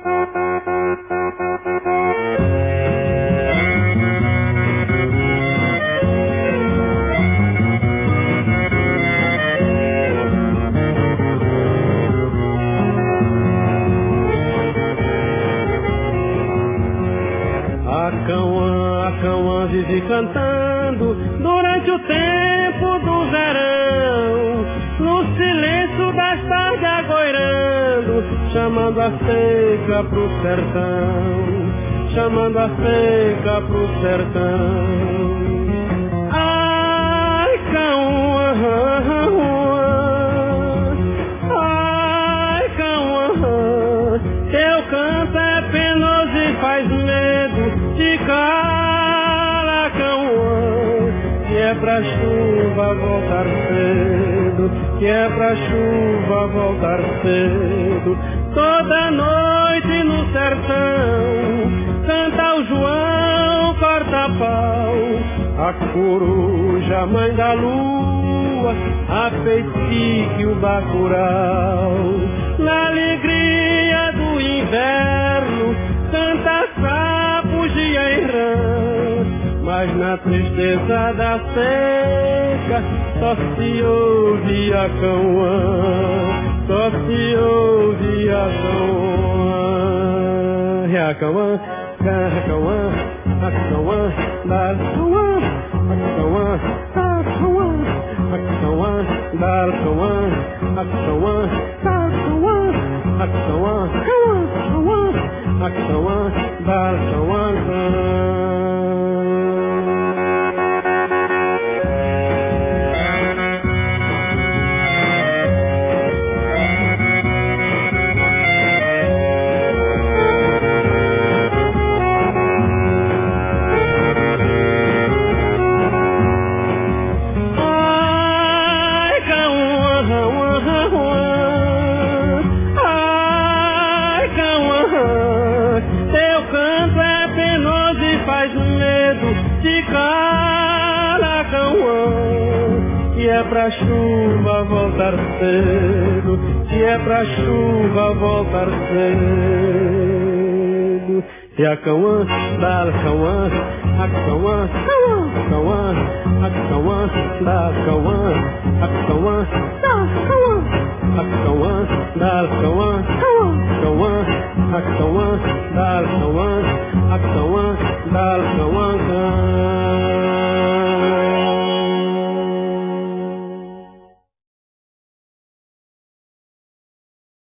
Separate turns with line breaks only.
A Cauã vive cantando durante o tempo do verão, no silêncio das tardes agoirando, chamando a seca pro sertão, chamando a seca pro sertão. Ai, Cauã, ai, Cauã, teu canto é penoso e faz medo. De cala, Cauã, que é pra chuva voltar cedo, que é pra chuva voltar cedo. Toda noite no sertão canta o João corta-pau, a coruja, mãe da lua, a feitiço o bacurau. Na alegria do inverno canta sapos de rã, mas na tristeza da seca só se ouve a Cauã, só se ouve a Cauã. E a Cauã, a Cauã, a Cauã, da Cauã, a Cauã, a Cauã, a Cauã, da Cauã, a Cauã, da Cauã, a Cauã, Cauã, a Cauã, da Cauã. De cala, Cauã, que é pra chuva voltar cedo, que é pra chuva voltar cedo. E a Cauã, da Cauã, a Cauã, Cauã, a Cauã, da Cauã, a Cauã, da Cauã, a Cauã, da Cauã, Cauã, a Cauã, da Cauã, a Cauã, da Cauã.